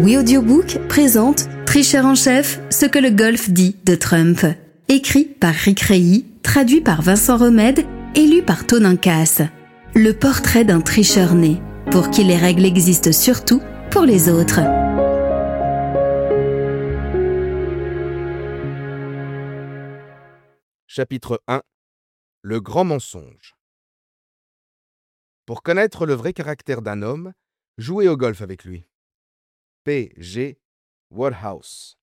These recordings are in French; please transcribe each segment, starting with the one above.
Oui Audiobook présente Tricheur en chef, ce que le golf dit de Trump. Écrit par Rick Reilly, traduit par Vincent Remède et lu par Tonin Casse. Le portrait d'un tricheur né, pour qui les règles existent surtout pour les autres. Chapitre 1. Le grand mensonge. Pour connaître le vrai caractère d'un homme, jouez au golf avec lui. P.G. Wodehouse.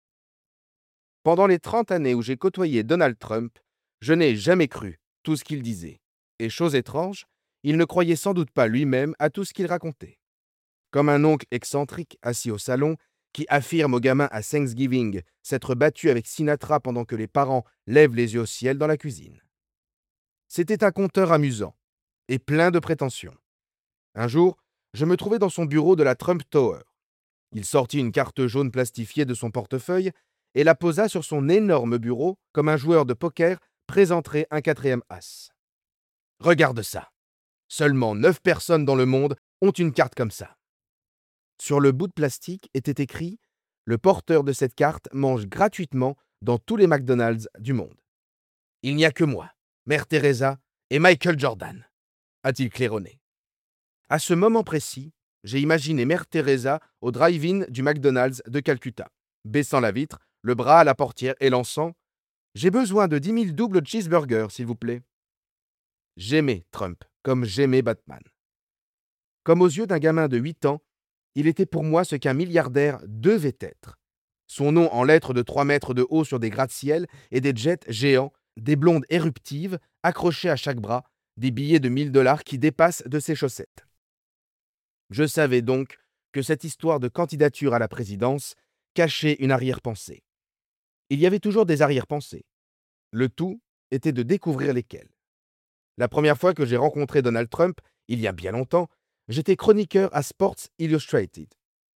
Pendant les 30 années où j'ai côtoyé Donald Trump, je n'ai jamais cru tout ce qu'il disait. Et chose étrange, il ne croyait sans doute pas lui-même à tout ce qu'il racontait. Comme un oncle excentrique assis au salon qui affirme aux gamins à Thanksgiving s'être battu avec Sinatra pendant que les parents lèvent les yeux au ciel dans la cuisine. C'était un conteur amusant et plein de prétentions. Un jour, je me trouvais dans son bureau de la Trump Tower. Il sortit une carte jaune plastifiée de son portefeuille et la posa sur son énorme bureau comme un joueur de poker présenterait un 4e as. « Regarde ça. Seulement 9 personnes dans le monde ont une carte comme ça. » Sur le bout de plastique était écrit « Le porteur de cette carte mange gratuitement dans tous les McDonald's du monde. » « Il n'y a que moi, Mère Teresa et Michael Jordan », a-t-il claironné. À ce moment précis, j'ai imaginé Mère Teresa au drive-in du McDonald's de Calcutta, baissant la vitre, le bras à la portière et lançant « J'ai besoin de 10 000 doubles cheeseburgers, s'il vous plaît. » J'aimais Trump, comme j'aimais Batman. Comme aux yeux d'un gamin de 8 ans, il était pour moi ce qu'un milliardaire devait être. Son nom en lettres de 3 mètres de haut sur des gratte-ciel et des jets géants, des blondes éruptives accrochées à chaque bras, des billets de $1000 qui dépassent de ses chaussettes. Je savais donc que cette histoire de candidature à la présidence cachait une arrière-pensée. Il y avait toujours des arrière-pensées. Le tout était de découvrir lesquelles. La première fois que j'ai rencontré Donald Trump, il y a bien longtemps, j'étais chroniqueur à Sports Illustrated.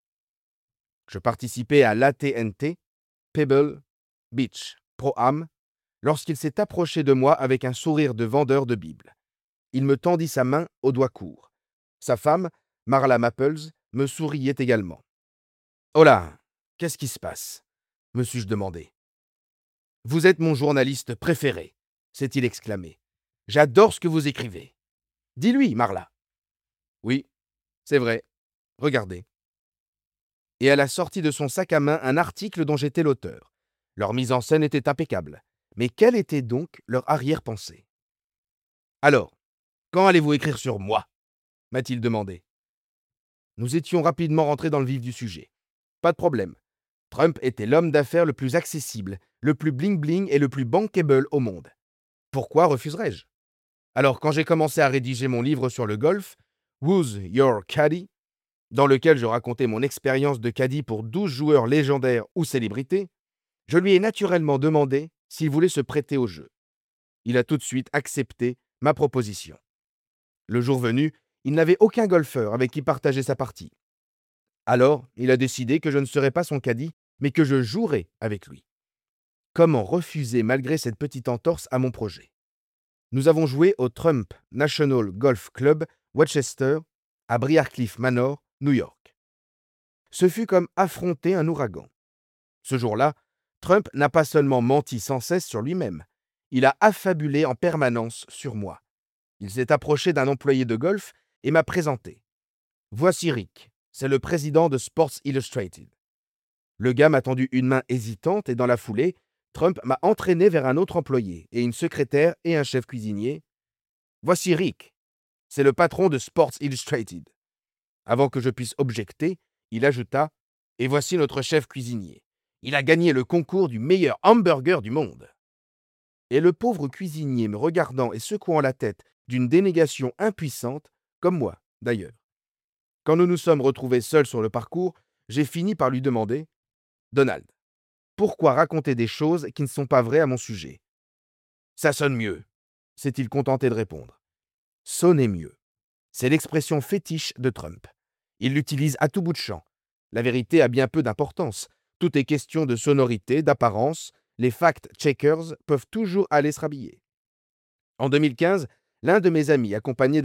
Je participais à l'AT&T, Pebble Beach Pro-Am, lorsqu'il s'est approché de moi avec un sourire de vendeur de Bible. Il me tendit sa main aux doigts courts. Sa femme, Marla Maples, me souriait également. « Oh là, qu'est-ce qui se passe ?» me suis-je demandé. « Vous êtes mon journaliste préféré », s'est-il exclamé. « J'adore ce que vous écrivez. Dis-lui, Marla. »« Oui, c'est vrai. Regardez. » Et elle a sorti de son sac à main un article dont j'étais l'auteur. Leur mise en scène était impeccable. Mais quelle était donc leur arrière-pensée ? « Alors, quand allez-vous écrire sur moi ?» m'a-t-il demandé. Nous étions rapidement rentrés dans le vif du sujet. Pas de problème. Trump était l'homme d'affaires le plus accessible, le plus bling-bling et le plus bankable au monde. Pourquoi refuserais-je ? Alors, quand j'ai commencé à rédiger mon livre sur le golf, Who's Your Caddy, dans lequel je racontais mon expérience de caddie pour 12 joueurs légendaires ou célébrités, je lui ai naturellement demandé s'il voulait se prêter au jeu. Il a tout de suite accepté ma proposition. Le jour venu, il n'avait aucun golfeur avec qui partager sa partie. Alors, il a décidé que je ne serais pas son caddie, mais que je jouerais avec lui. Comment refuser malgré cette petite entorse à mon projet ? Nous avons joué au Trump National Golf Club, Westchester, à Briarcliff Manor, New York. Ce fut comme affronter un ouragan. Ce jour-là, Trump n'a pas seulement menti sans cesse sur lui-même, il a affabulé en permanence sur moi. Il s'est approché d'un employé de golf et m'a présenté. « Voici Rick, c'est le président de Sports Illustrated. » Le gars m'a tendu une main hésitante et dans la foulée, Trump m'a entraîné vers un autre employé et une secrétaire et un chef cuisinier. « Voici Rick, c'est le patron de Sports Illustrated. » Avant que je puisse objecter, il ajouta « Et voici notre chef cuisinier. Il a gagné le concours du meilleur hamburger du monde. » Et le pauvre cuisinier me regardant et secouant la tête d'une dénégation impuissante, comme moi d'ailleurs. Quand nous nous sommes retrouvés seuls sur le parcours, j'ai fini par lui demander « Donald, pourquoi raconter des choses qui ne sont pas vraies à mon sujet ?»« Ça sonne mieux », s'est-il contenté de répondre. « Sonner mieux. » C'est l'expression fétiche de Trump. Il l'utilise à tout bout de champ. La vérité a bien peu d'importance. Tout est question de sonorité, d'apparence. Les fact-checkers peuvent toujours aller se rhabiller. En 2015, l'un de mes amis, accompagné